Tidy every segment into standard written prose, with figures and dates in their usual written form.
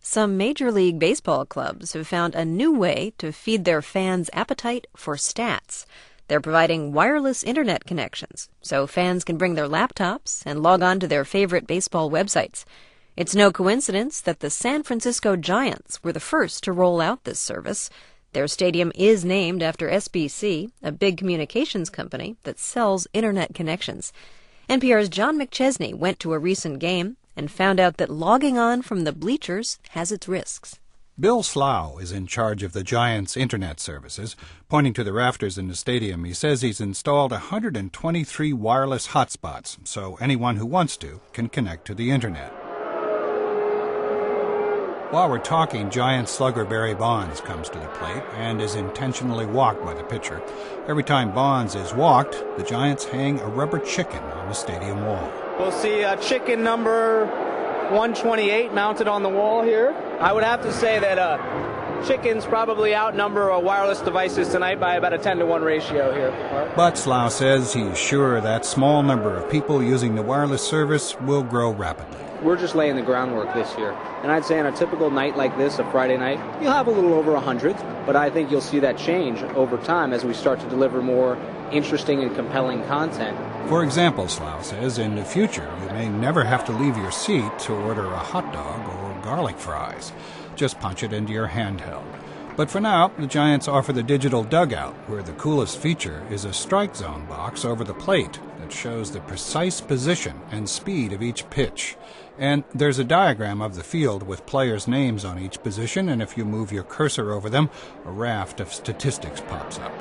Some Major League Baseball clubs have found a new way to feed their fans' appetite for stats. They're providing wireless internet connections, so fans can bring their laptops and log on to their favorite baseball websites. It's no coincidence that the San Francisco Giants were the first to roll out this service. Their stadium is named after SBC, a big communications company that sells internet connections. NPR's John McChesney went to a recent game and found out that logging on from the bleachers has its risks. Bill Slough is in charge of the Giants' internet services. Pointing to the rafters in the stadium, he says he's installed 123 wireless hotspots, so anyone who wants to can connect to the internet. While we're talking, Giants slugger Barry Bonds comes to the plate and is intentionally walked by the pitcher. Every time Bonds is walked, the Giants hang a rubber chicken on the stadium wall. We'll see chicken number 128 mounted on the wall here. I would have to say that chickens probably outnumber wireless devices tonight by about a 10-to-1 ratio here. But Slough says he's sure that small number of people using the wireless service will grow rapidly. We're just laying the groundwork this year. And I'd say on a typical night like this, a Friday night, you'll have a little over 100, but I think you'll see that change over time as we start to deliver more interesting and compelling content. For example, Slough says, in the future you may never have to leave your seat to order a hot dog or garlic fries. Just punch it into your handheld. But for now, the Giants offer the digital dugout, where the coolest feature is a strike zone box over the plate that shows the precise position and speed of each pitch. And there's a diagram of the field with players' names on each position, and if you move your cursor over them, a raft of statistics pops up.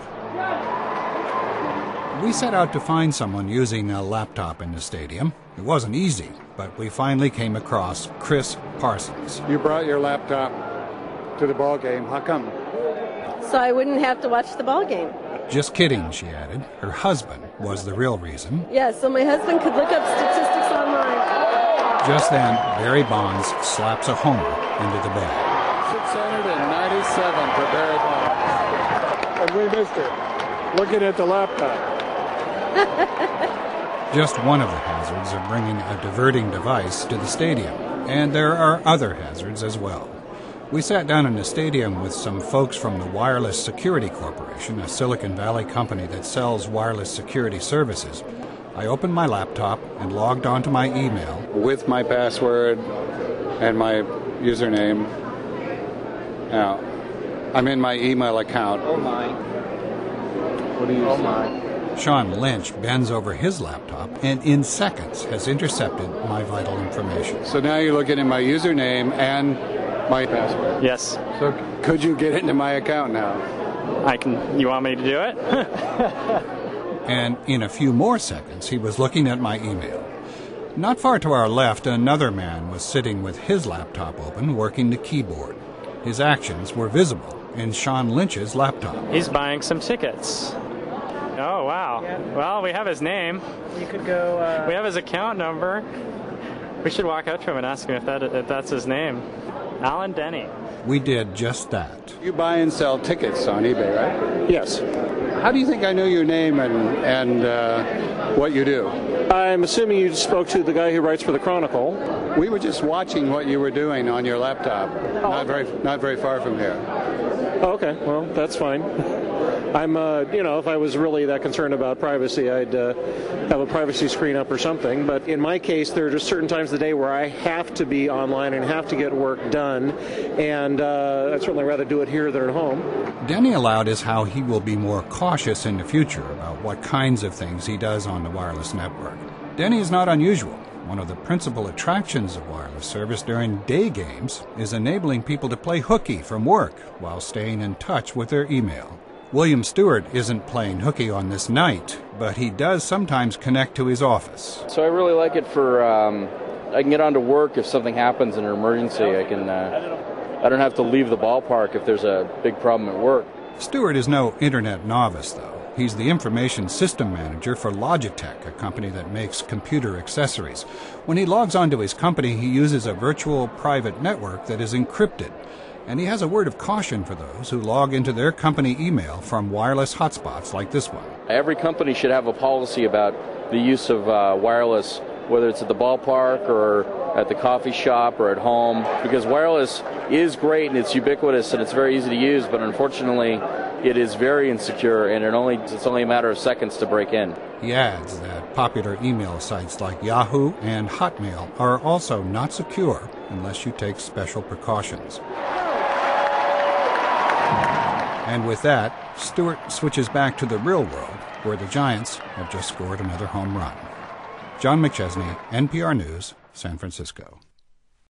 We set out to find someone using a laptop in the stadium. It wasn't easy, but we finally came across Chris Parsons. You brought your laptop to the ball game. How come? So I wouldn't have to watch the ball game. Just kidding, she added. Her husband was the real reason. Yeah, so my husband could look up statistics online. Just then, Barry Bonds slaps a homer into the bag. 697 for Barry Bonds. And we missed it. Looking at the laptop. Just one of the hazards of bringing a diverting device to the stadium. And there are other hazards as well. We sat down in the stadium with some folks from the Wireless Security Corporation, a Silicon Valley company that sells wireless security services. I opened my laptop and logged onto my email. With my password and my username. Now, I'm in my email account. Oh my. What do you Oh say? my. Sean Lynch bends over his laptop and in seconds has intercepted my vital information. So now you're looking at my username and my password. Yes. So could you get into my account now? I can. You want me to do it? And in a few more seconds, he was looking at my email. Not far to our left, another man was sitting with his laptop open, working the keyboard. His actions were visible in Sean Lynch's laptop. He's buying some tickets. Oh, wow. Yeah. Well, we have his name. You could go... We have his account number. We should walk up to him and ask him if that's his name. Alan Denny. We did just that. You buy and sell tickets on eBay, right? Yes. How do you think I know your name and what you do? I'm assuming you spoke to the guy who writes for the Chronicle. We were just watching what you were doing on your laptop, not very far from here. Oh, okay, well, that's fine. I'm, if I was really that concerned about privacy, I'd have a privacy screen up or something. But in my case, there are just certain times of the day where I have to be online and have to get work done. And I'd certainly rather do it here than at home. Denny allowed us how he will be more cautious in the future about what kinds of things he does on the wireless network. Denny is not unusual. One of the principal attractions of wireless service during day games is enabling people to play hooky from work while staying in touch with their email. William Stewart isn't playing hooky on this night, but he does sometimes connect to his office. So I really like it for, I can get on to work if something happens in an emergency. I don't have to leave the ballpark if there's a big problem at work. Stewart is no internet novice, though. He's the information system manager for Logitech, a company that makes computer accessories. When he logs onto his company, he uses a virtual private network that is encrypted. And he has a word of caution for those who log into their company email from wireless hotspots like this one. Every company should have a policy about the use of wireless whether it's at the ballpark or at the coffee shop or at home, because wireless is great and it's ubiquitous and it's very easy to use, but unfortunately it is very insecure, and it's only a matter of seconds to break in. He adds that popular email sites like Yahoo and Hotmail are also not secure unless you take special precautions. And with that, Stewart switches back to the real world, where the Giants have just scored another home run. John McChesney, NPR News, San Francisco.